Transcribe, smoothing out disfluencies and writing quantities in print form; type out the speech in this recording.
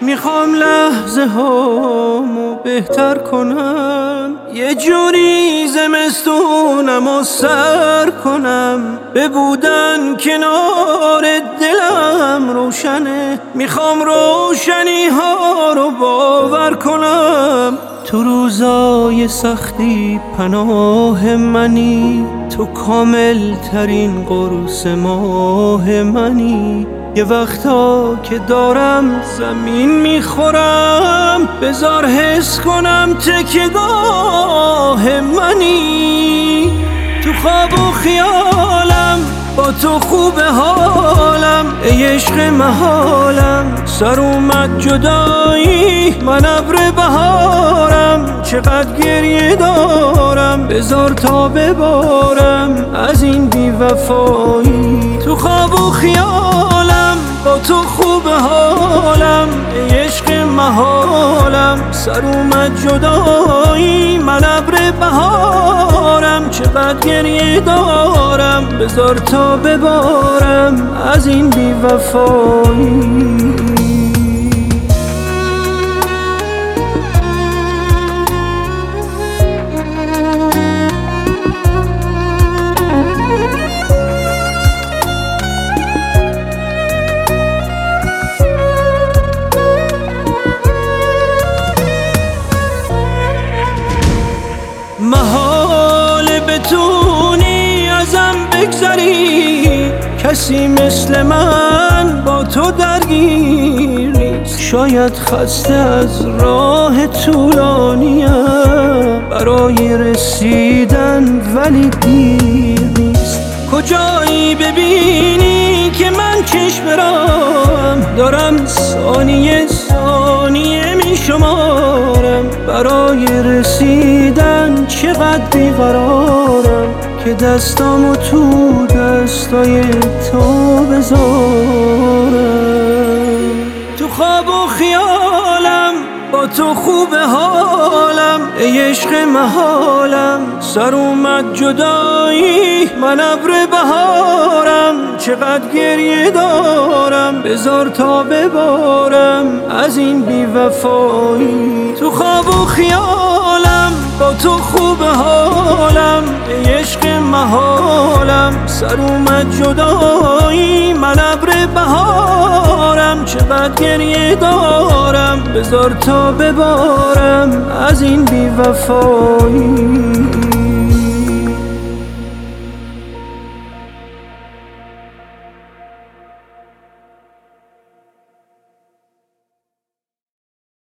میخوام لحظه هامو بهتر کنم، یه جوری زمستونم و سر کنم، به بودن کنار دلم روشنه. میخوام روشنی ها رو باور کنم، تو روزای سختی پناه منی، تو کامل ترین قرص ماه منی. یه وقتا که دارم زمین میخورم، بذار حس کنم تکیه‌گاه منی. تو خواب و خیالم با تو خوب حالم، ای عشق محالم. سر اومد جدایی من ابر بهارم، چقدر گریه دارم بذار تا ببارم از این بی‌وفایی. تو خواب و خیالم با تو خوب حالم، ای عشق محالم. سر اومد جدایی من ابر بهارم، چقدر گریه دارم بذار تا ببارم از این بی‌وفایی. محال بتونی ازم بگذری، کسی مثل من با تو درگیر نیست. شاید خسته از راه طولانیم برای رسیدن، ولی دیر نیست. کجایی ببینی که من چشم برم، دارم ثانیه ثانیه می شمارم. برای رسیدن چقدر بیقرارم که دستامو تو دستای تو بذارم. تو خواب و خیالم با تو خوب حالم، ای عشق محالم. سر اومد جدایی من ابر بهارم، چقدر گریه دارم بذار تا ببارم از این بی‌وفایی. تو خواب و خیالم با تو خوب حالم، ای عشق محالم. سر اومد جدایی من ابر بهارم، چقدر گریه دارم بذار تا ببارم از این بی‌وفایی.